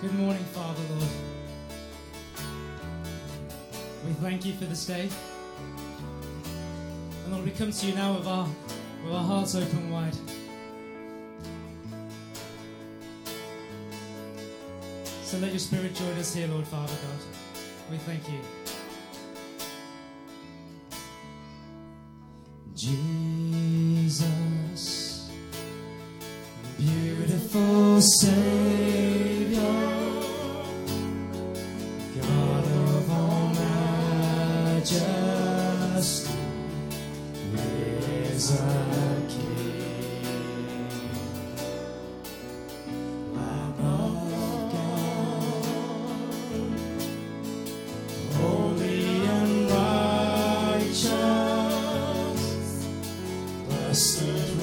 Good morning, Father, Lord. We thank you for this day. And Lord, we come to you now with our hearts open wide. So let your Spirit join us here, Lord, Father God. We thank you. Jesus, beautiful Savior, God of all majesty, risen King, Lamb of God, holy and righteous, blessed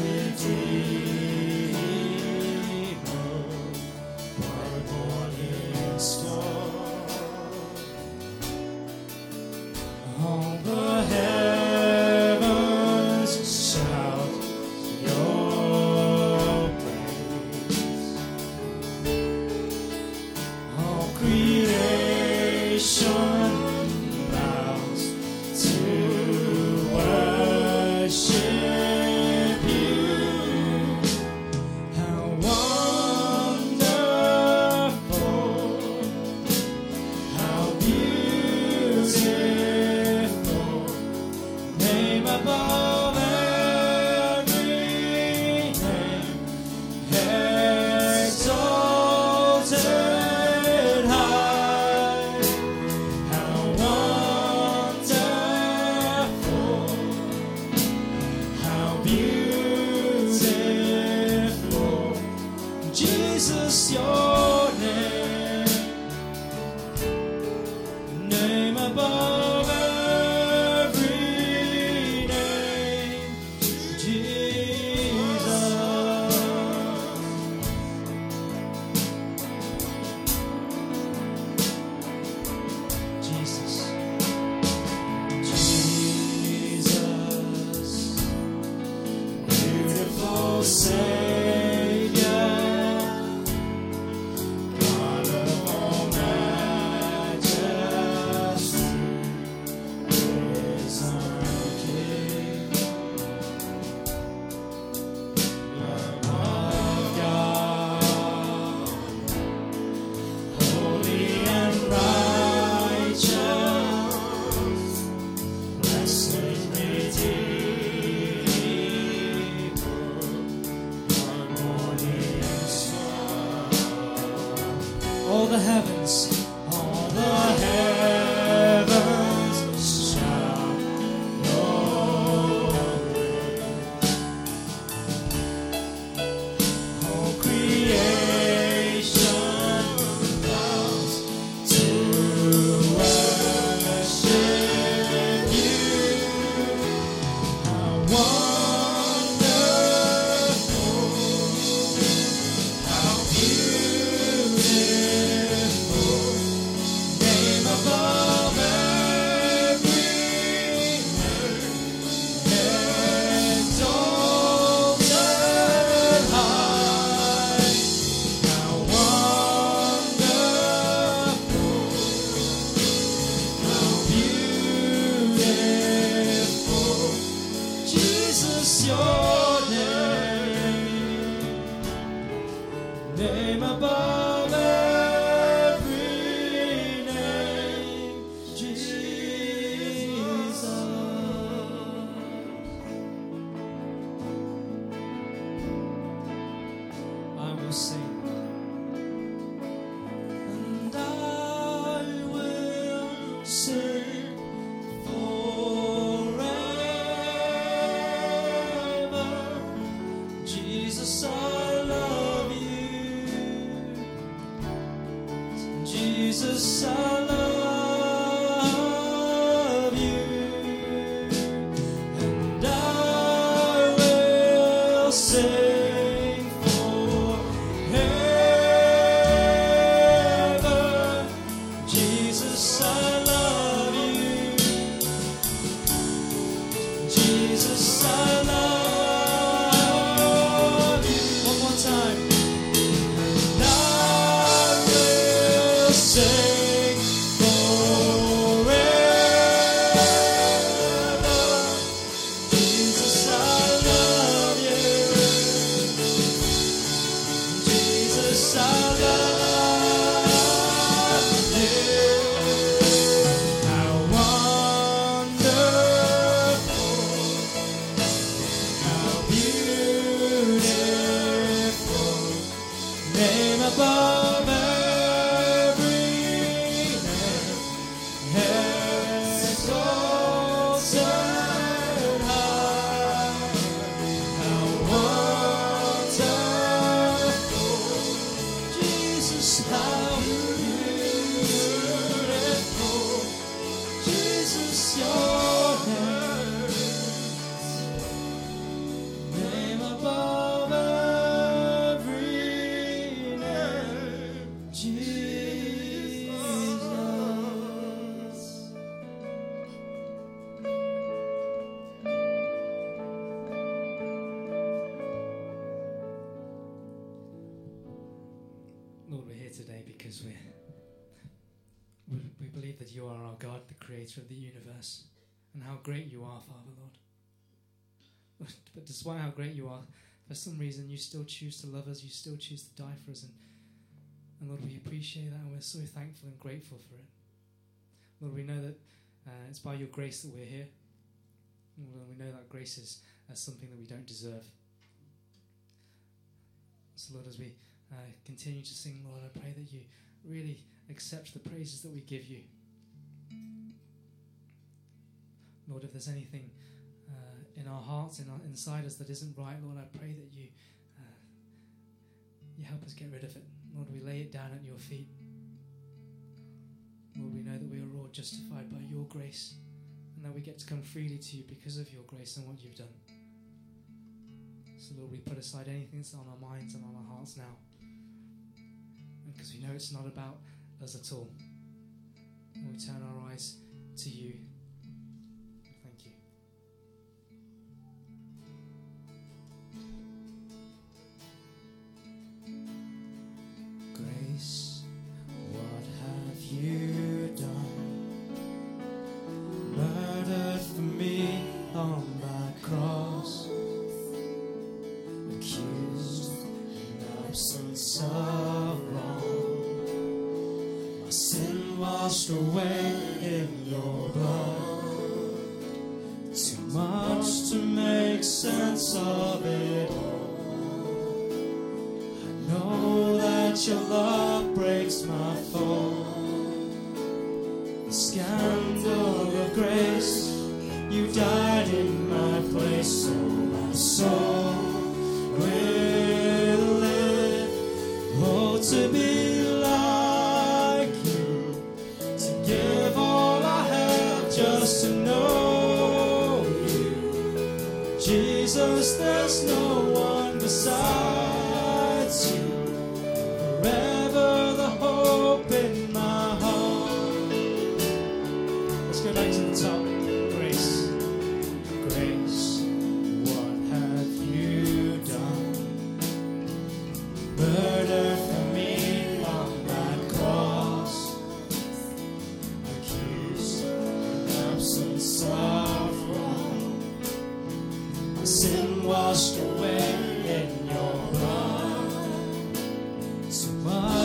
Redeemer, bright morning star. All the heavens shout your praise. All creation bows to worship you. How wonderful, how beautiful, name above every name, exalted high. How wonderful, how beautiful, Jesus, your name above every name, Jesus. Jesus, Jesus, beautiful Savior, God of all majesty, risen King, Lamb of God, holy and righteous, blessed Redeemer, bright morning star. All the heavens shout your praise. All creation bows to worship you. How wonderful, how beautiful, name above every name, exalted high. How wonderful, how beautiful, Jesus, your name above every name, Jesus. I will sing, and I will sing forever. Jesus, I love you. Jesus, I love you, and I will sing forever. Jesus, I love you. Jesus, I love you. One more time. And I will sing forever. Jesus, I love you. Jesus, I love you. How wonderful, how beautiful, name above every name, exalted high. How wonderful, Jesus, how beautiful, Jesus, your name above every name, Jesus. Lord, we're here today because we believe that you are our God, the creator of the universe, and how great you are, Father, Lord. But despite how great you are, for some reason you still choose to love us, you still choose to die for us, and Lord, we appreciate that, and we're so thankful and grateful for it. Lord, we know that it's by your grace that we're here. Lord, we know that grace is something that we don't deserve. So Lord, as we continue to sing, Lord, I pray that you really accept the praises that we give you. Lord, if there's anything in our hearts, inside us that isn't right, Lord, I pray that you help us get rid of it. Lord, we lay it down at your feet. Lord, we know that we are all justified by your grace, and that we get to come freely to you because of your grace and what you've done. So Lord, we put aside anything that's on our minds and on our hearts now, because we know it's not about us at all. And we turn our eyes to you. Thank you. Grace, what have you done? Murdered for me on that cross, accused in absence of wrong, my sin washed away in your blood. Too much to make sense of it all. I know that your love breaks my fall. The scandal of grace, you died in my place, so my soul will live. Oh, to be like you, to give all I have just to know you. Jesus, there's no one besides you. Forever the hope in my heart. Let's go back to the top. Grace, grace, what have you done? Murder for me on that cross, accused in absence of wrong, my sin washed away in your blood. So much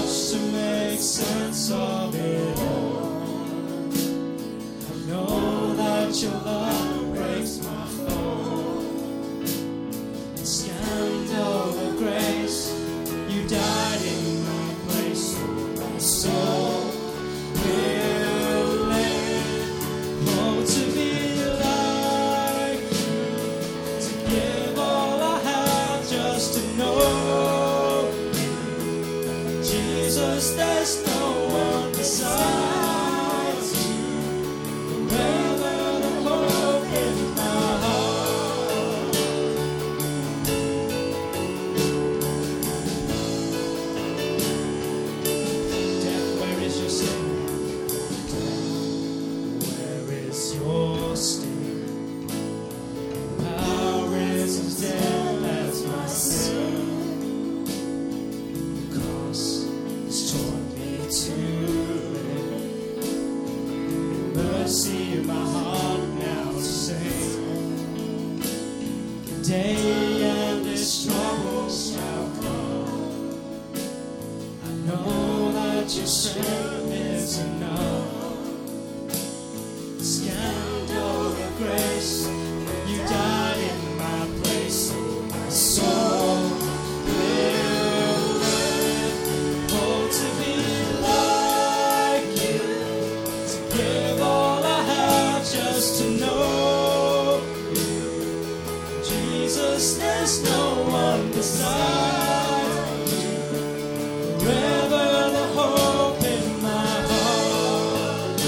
mercy in my heart now to sing. The day and its troubles shall come. I know that your strength is enough. The scandal of grace, you died in my place, so my soul will live. Oh, to be like you, to give all I have just to know you. Jesus, there's no one beside you. Forever the hope in my heart.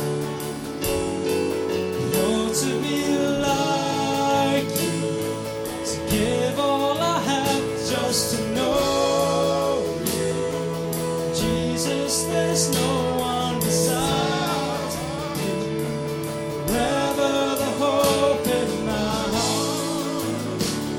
Oh, to be like you, to give all I have just to know you. Jesus, there's no one beside you. Forever the hope in my heart.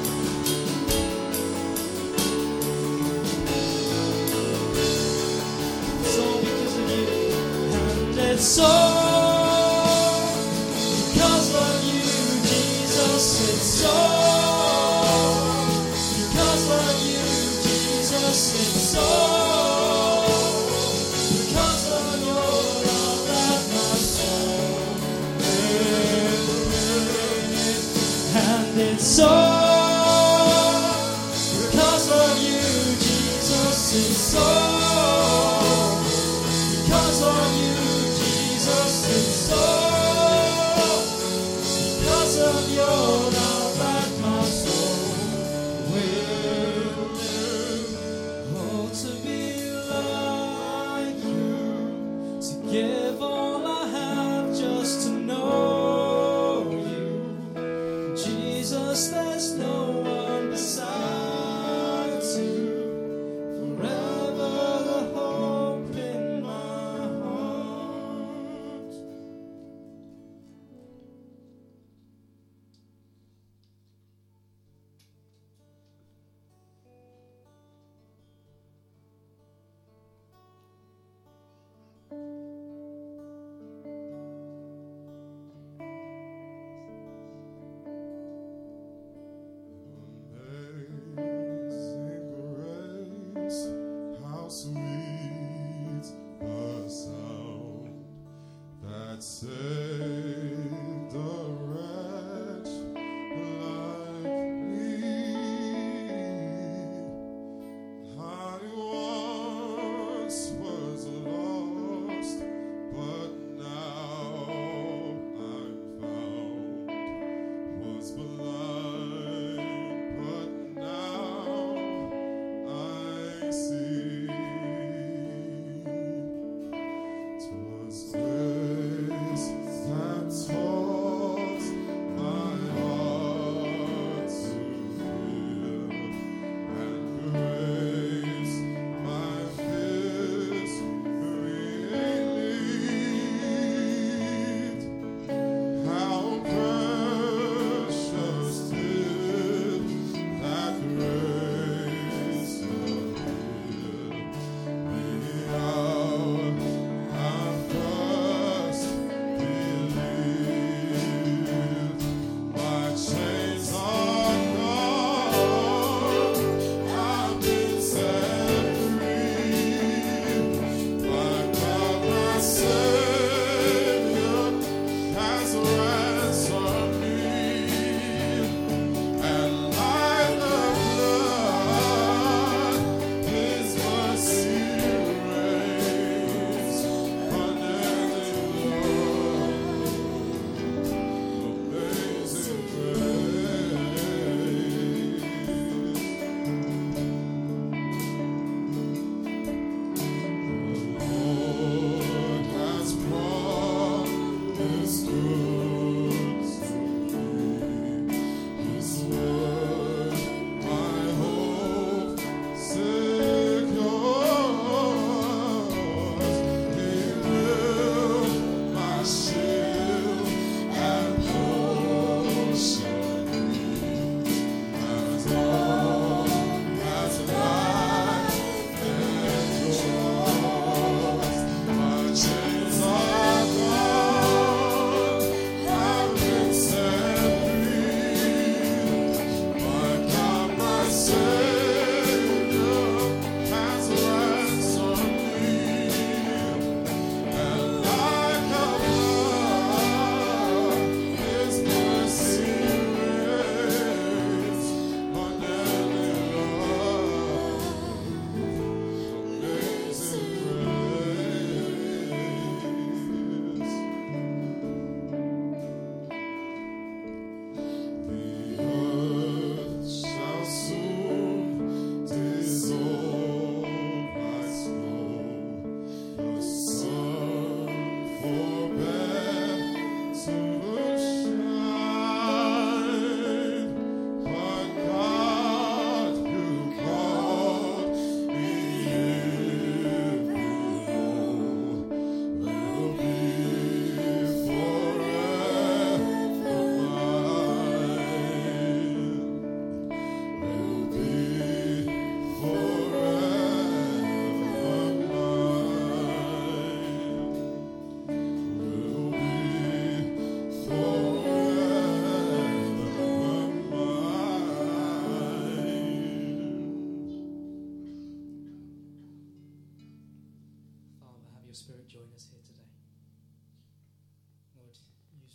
It's all because of you, and it's all because of you, Jesus. It's all because of you, Jesus. It's all because of your love that my soul lives. And it's all because of you, Jesus. It's all because of you, Jesus. It's all because of your love that my soul will live. Oh, to be like you, to give all I have just to know you. Jesus, there's no one beside you. Forever the hope in my heart. Amazing grace, how sweet the sound that saved a wretch like me. I once was lost, but now I'm found. Was blind, but now I see. 'Twas grace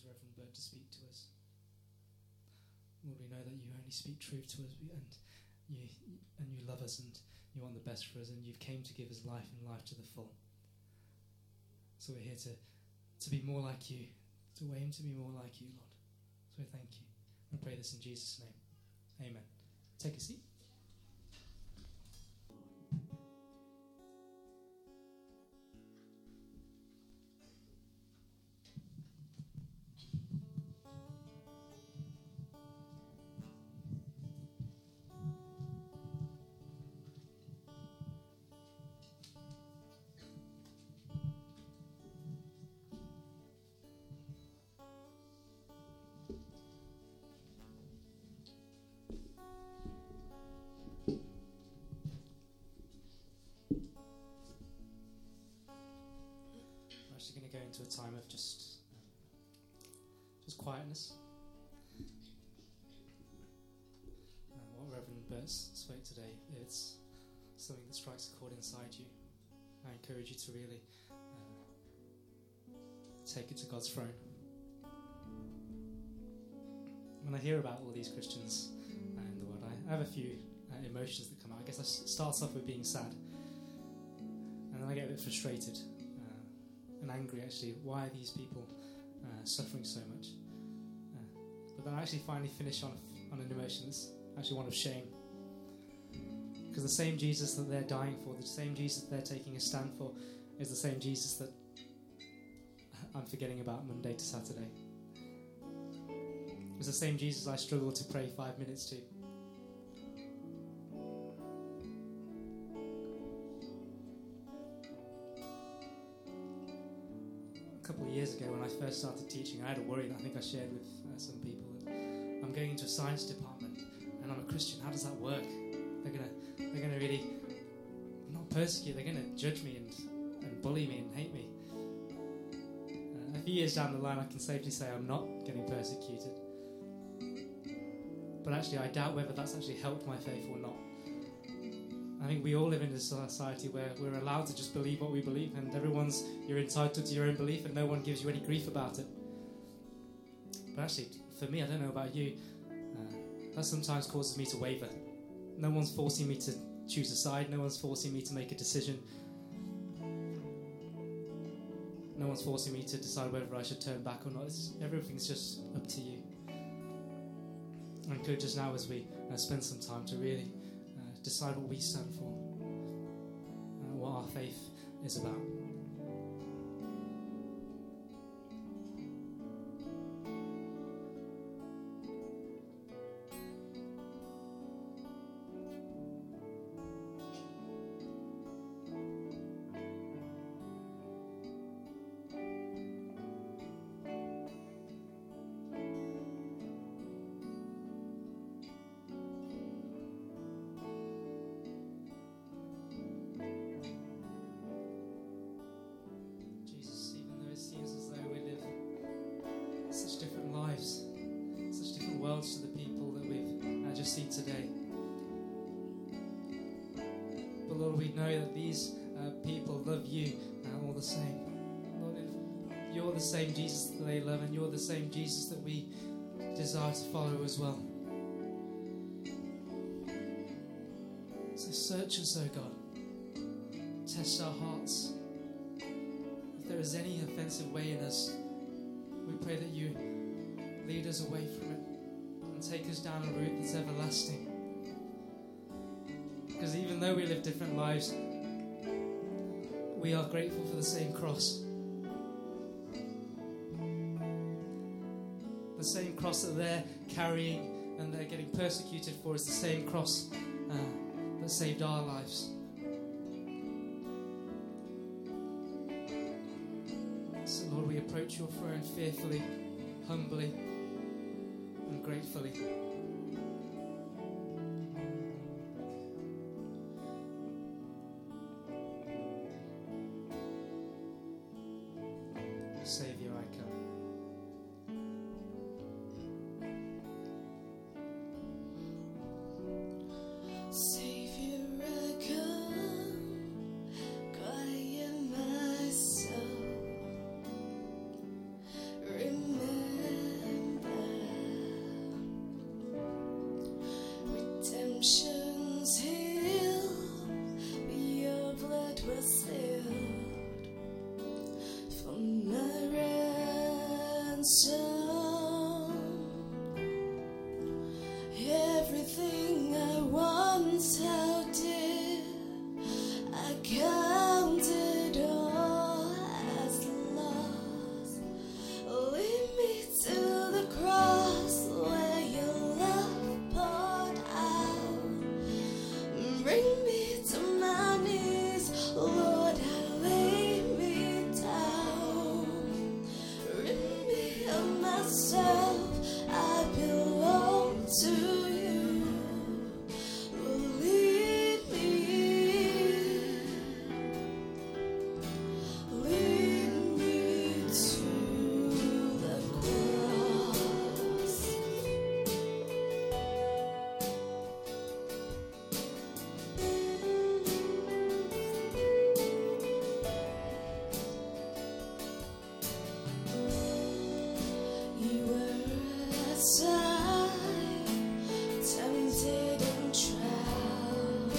use Reverend Bird to speak to us. Lord, we know that you only speak truth to us, and you love us, and you want the best for us, and you've came to give us life and life to the full. So we're here to be more like you, to aim to be more like you, Lord. So we thank you. I pray this in Jesus' name. Amen. Take a seat. Going to go into a time of just quietness. What Reverend Bert spoke today, it's something that strikes a chord inside you. I encourage you to really take it to God's throne. When I hear about all these Christians in the world, I have a few emotions that come out. I guess it starts off with being sad, and then I get a bit frustrated. And angry, actually. Why are these people suffering so much? But then I actually finally finish on an emotion that's actually one of shame. Because the same Jesus that they're dying for, the same Jesus that they're taking a stand for, is the same Jesus that I'm forgetting about Monday to Saturday. It's the same Jesus I struggle to pray 5 minutes to. A couple of years ago, when I first started teaching, I had a worry that I think I shared with some people. I'm going into a science department, and I'm a Christian. How does that work? They're gonna really not persecute. They're gonna judge me and bully me and hate me. A few years down the line, I can safely say I'm not getting persecuted. But actually, I doubt whether that's actually helped my faith or not. I think we all live in a society where we're allowed to just believe what we believe, and you're entitled to your own belief, and no one gives you any grief about it. But actually, for me, I don't know about you, that sometimes causes me to waver. No one's forcing me to choose a side. No one's forcing me to make a decision. No one's forcing me to decide whether I should turn back or not. Everything's just up to you. I encourage us now as we spend some time to really decide what we stand for, what our faith is about. To the people that we've just seen today. But Lord, we know that these people love you all the same. Lord, you're the same Jesus that they love, and you're the same Jesus that we desire to follow as well. So search us, oh God. Test our hearts. If there is any offensive way in us, we pray that you lead us away from it. Take us down a route that's everlasting. Because even though we live different lives, we are grateful for the same cross. The same cross that they're carrying and they're getting persecuted for is the same cross that saved our lives. So Lord, we approach your throne fearfully, humbly, and gratefully. Saviour, I come. Quiet my soul. Remember ransom. Everything I once held dear, I counted all as lost. Lead me to the cross where your love poured out. Bring me to my knees, Lord, I lay me down. Rid me of myself, I belong to you. Lead me to the cross. You were aside, tempted and tried.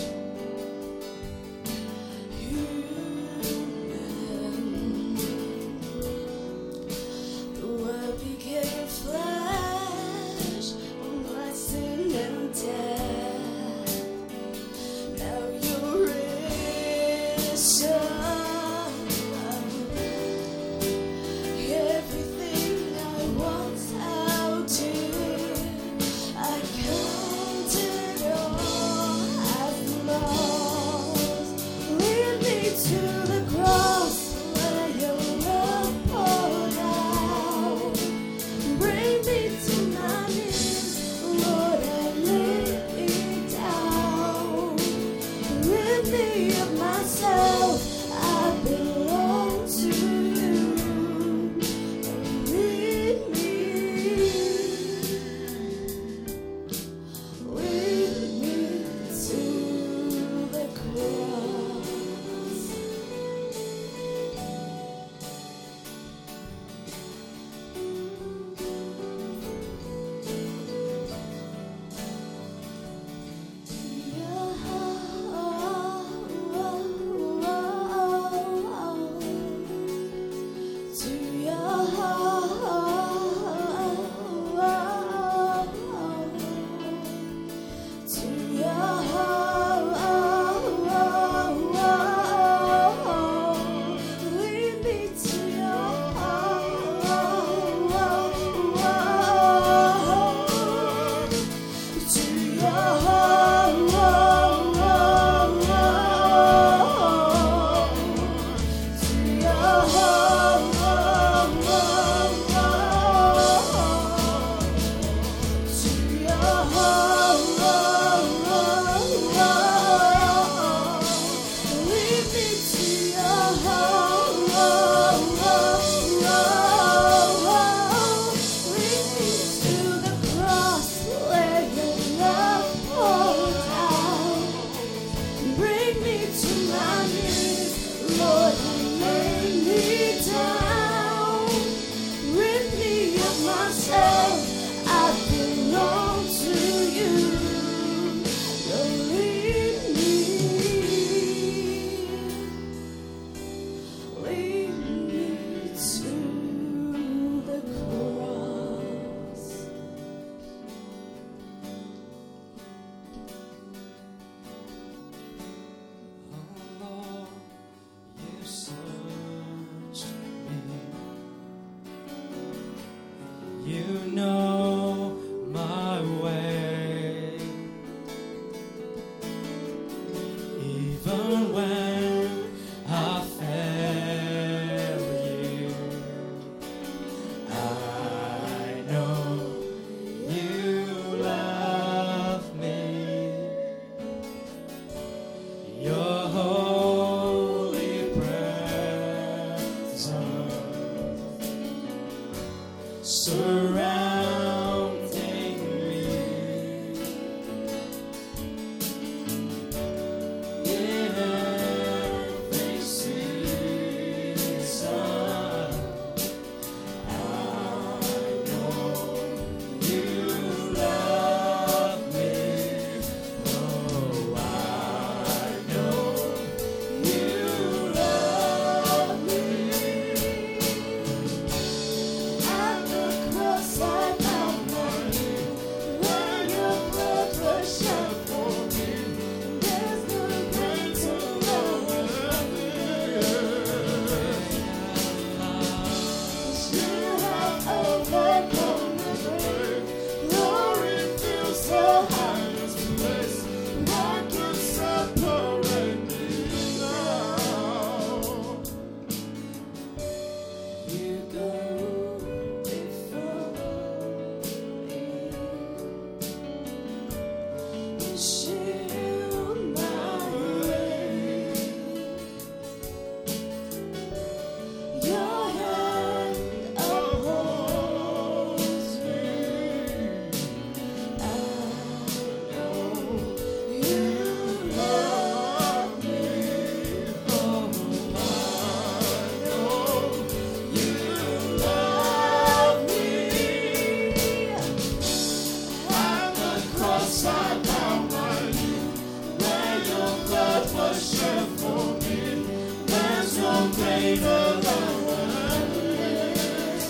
The word became flesh, my sin and death. Now you're risen. Everything I once held dear, I counted all as lost. Lead me to the cross where your love poured out. Bring me to my knees, Lord, I lay me down. Rid me of myself, I belong to you. Lead me to the cross. To your lead me to the cross where your love poured out. Bring me to my knees, Lord, and lay me down. Rid me of myself, I belong to you. Lead me to the cross. Oh Lord, you searched me. You know my way. Even when I fail you, I know you love me. Your holy presence surrounding me. In every season, I know you love me. Oh, I know you love me. I You go before me. You shield my way. Your hand upholds me. I know you love me. Oh, I know you love me. At the cross I bow my knee, where your blood was shed for me. There's no greater love than this.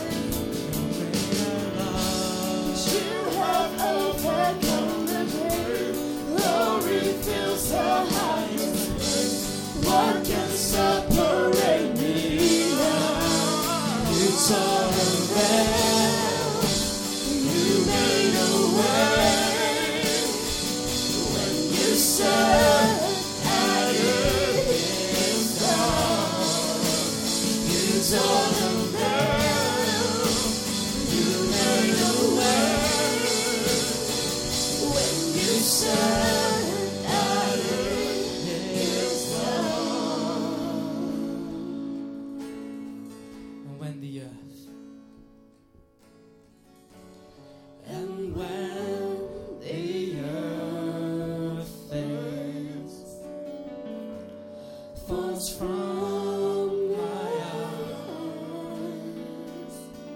You have overcome the grave. Glory fills the highest place. What can separate me now? You tore the veil. You made a way. When you said that it is done, you tore the veil. You made a way. When you said that it is done. And when the earth And when the earth fails, falls from my eyes,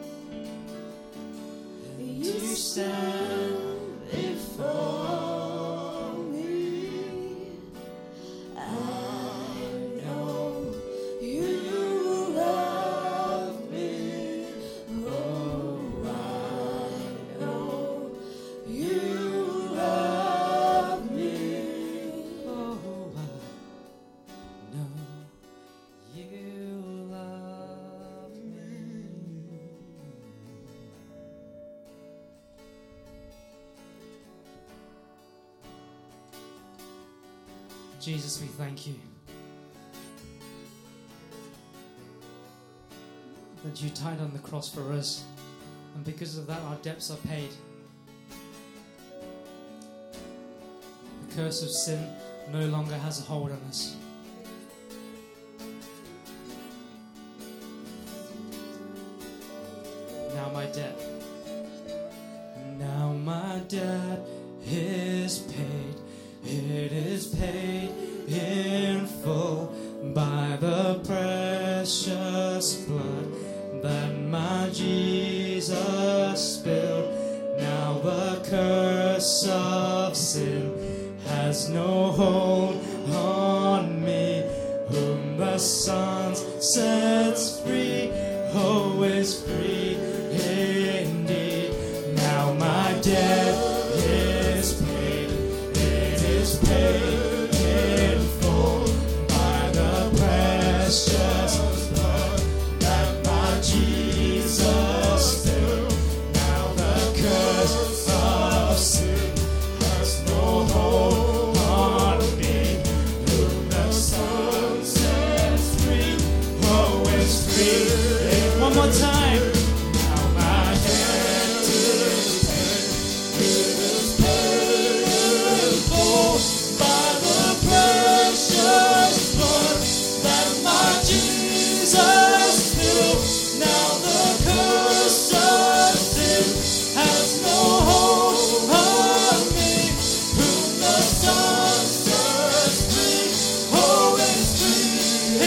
you stand before me. I know you love me. Oh, I know you love me. oh, I know you love me. Jesus, we thank you that you died on the cross for us, and because of that our debts are paid. The curse of sin no longer has a hold on us. Now my debt is paid. It is paid in full by the precious blood that my Jesus spilled. Now the curse of sin has no hold on me. Whom the Son sets free, oh, is free indeed. Now my debt is paid. It is paid in full by the precious blood that my Jesus spilled. Now the curse of sin has no hold on me. Whom the Son sets free, oh, is free. One more time. Now my debt is paid. It is paid in full by the precious blood that my Jesus spilled. Now the curse of sin has no hold on me. Whom the Son sets free, oh, is free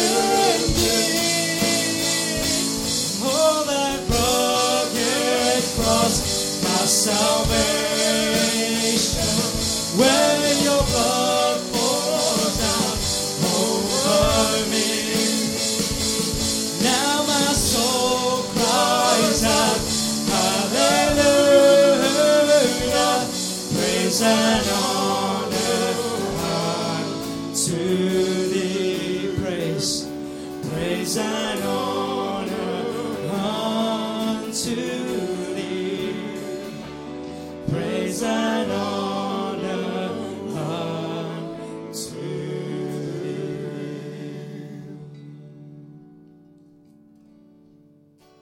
indeed. Oh, that rugged cross, my salvation, where your blood pours down over me. Now my soul cries out, hallelujah, praise and honor unto thee, praise and honor unto thee, praise and honor unto thee.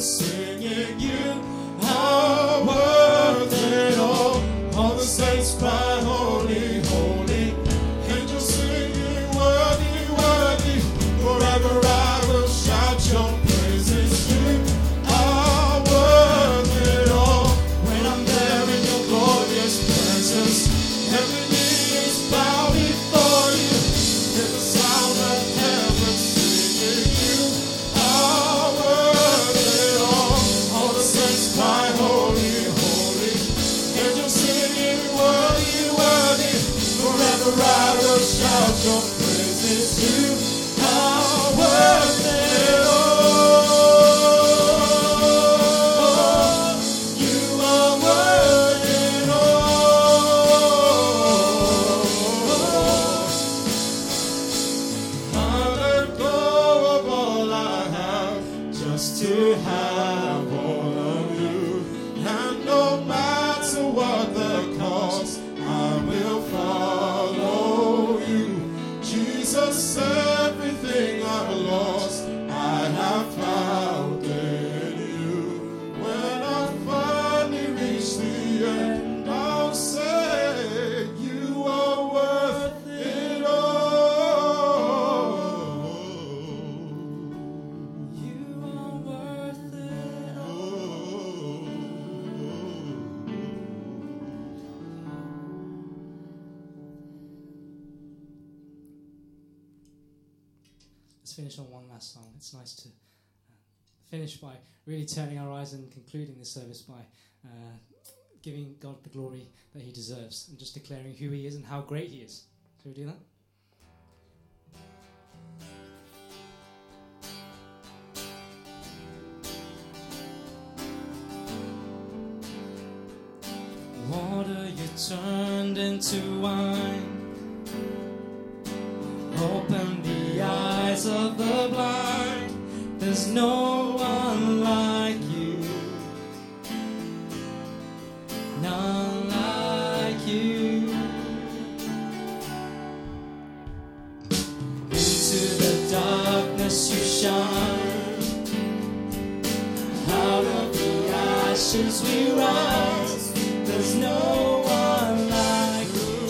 singing, you are worth it all. All the saints cry, holy, holy. Angels singing, worthy, worthy. Forever I will shout your praises. You are worth it all. When I'm there in your glorious presence, every knee is bowed before you. Hear the sound of heaven singing, you are worth it all. All the saints cry, holy, holy. Angels singing, worthy, worthy. Forever I will shout your praises. You are worth it all. You are worth it all. I let go of all I have just to have all of you. And no matter what the cost, I will follow you. Jesus, everything I've lost, I have found in you. When I finally reach the end, I'll say, you are worth it all. You are worth it all. Let's finish on one last song. It's nice to finish by really turning our eyes and concluding the service by giving God the glory that He deserves and just declaring who He is and how great He is. Shall we do that? Water you turned into wine. Open the eyes of the blind. There's no one like you. None like you. Into the darkness you shine. Out of the ashes we rise. There's no one like you.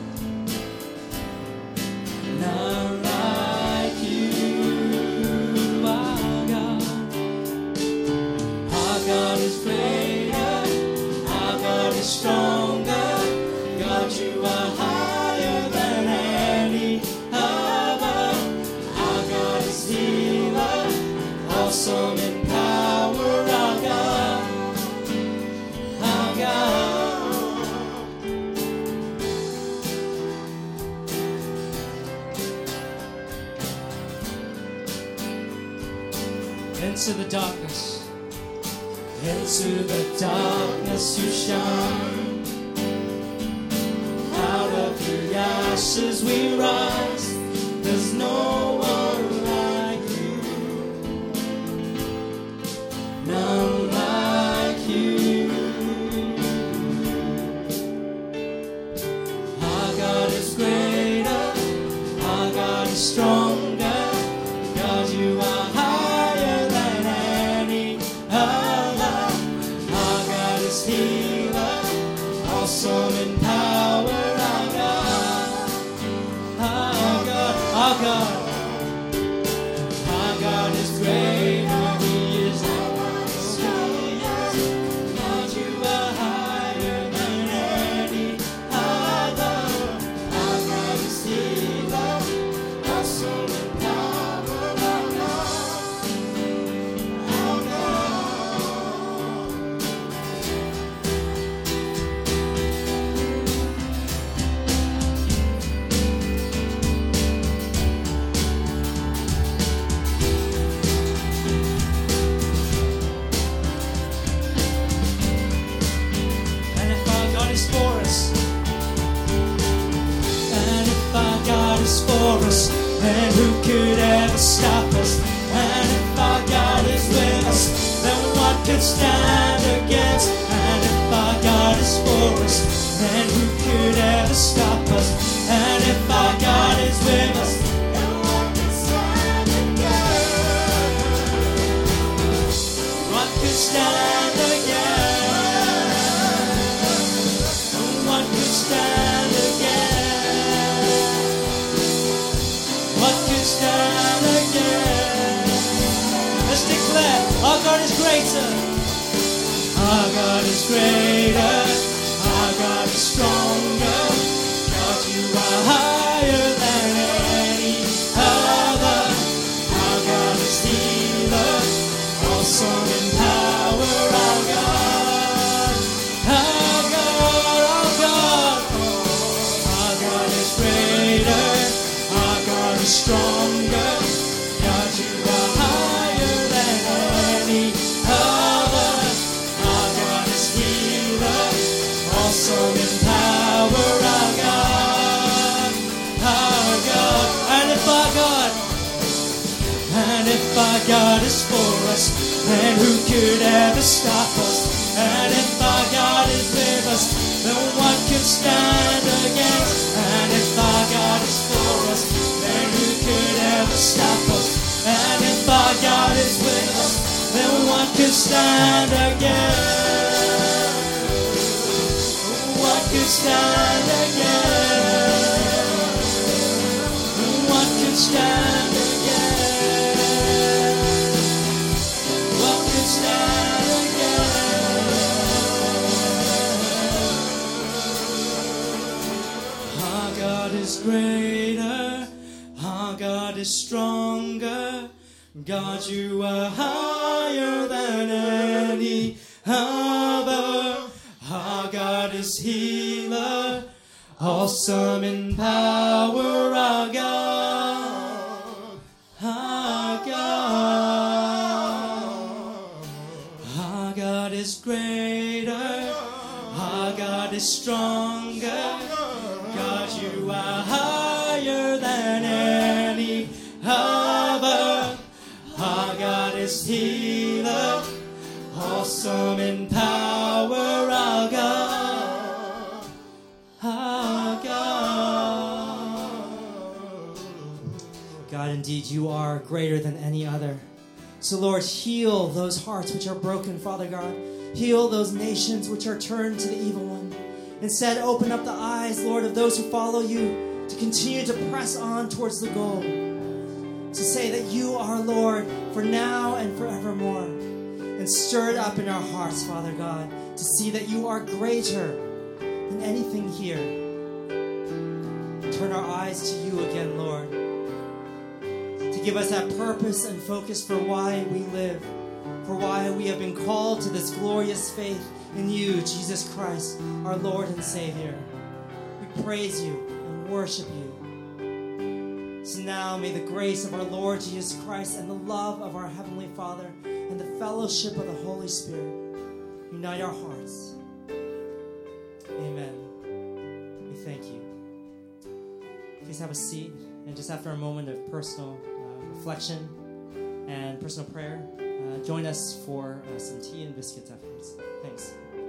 None like you. Our God is greater. Our God is stronger. God, you are higher than any other. Our God is healer, awesome in power. Our God, our God. Into the darkness, into the darkness you shine. Out of the ashes we rise. There's no one like you. None like you. Our God is greater. Our God is stronger. God, you are higher than any other. Our God is healer, awesome in power. Our God, our God, our God. Our God is greater. He is God, you are higher than any other. Our God is healer, awesome in power. Our God, our God. And if our God is for us, and if our God is for us, then who could ever stop us? And if our God is with us, then what could stand against? And if our God is for us, then who could ever stop us? And if our God is with us, then what could stand against? What stand again? What could stand again? What could stand again? Let's declare, our God is greater. Our God is greater. Our God is stronger. God, you are higher than any other. Our God is healer. Awesome in power. Our God. Our God. Our God. Our God is greater. Our God is stronger. God, you are higher than any other. Our God is healer. Awesome in power. Our God. Our God. And if our God is for us, then who could ever stop us? And if our God is with us, no one can stand against. And if our God is for us, then who could ever stop us? And if our God is with us, no one can stand again. What could stand again? What could stand again? What could stand again? Our God is greater. Our God is stronger. God, you are higher than any other. Our God is healer, awesome in power. Our God, our God. Our God is greater. Our God is stronger. God, you are higher than any other. Our God is healer, awesome in power. Our God, our God. God, indeed, you are greater than any other. So, Lord, heal those hearts which are broken, Father God. Heal those nations which are turned to the evil one. Instead, open up the eyes, Lord, of those who follow you to continue to press on towards the goal. To say that you are Lord for now and forevermore. And stir it up in our hearts, Father God, to see that you are greater than anything here. Turn our eyes to you again, Lord. To give us that purpose and focus for why we live. For why we have been called to this glorious faith in you, Jesus Christ, our Lord and Savior. We praise you and worship you. So now may the grace of our Lord Jesus Christ and the love of our Heavenly Father and the fellowship of the Holy Spirit unite our hearts. Amen. We thank you. Please have a seat, and just after a moment of personal reflection and personal prayer, join us for some tea and biscuits afterwards. Thanks.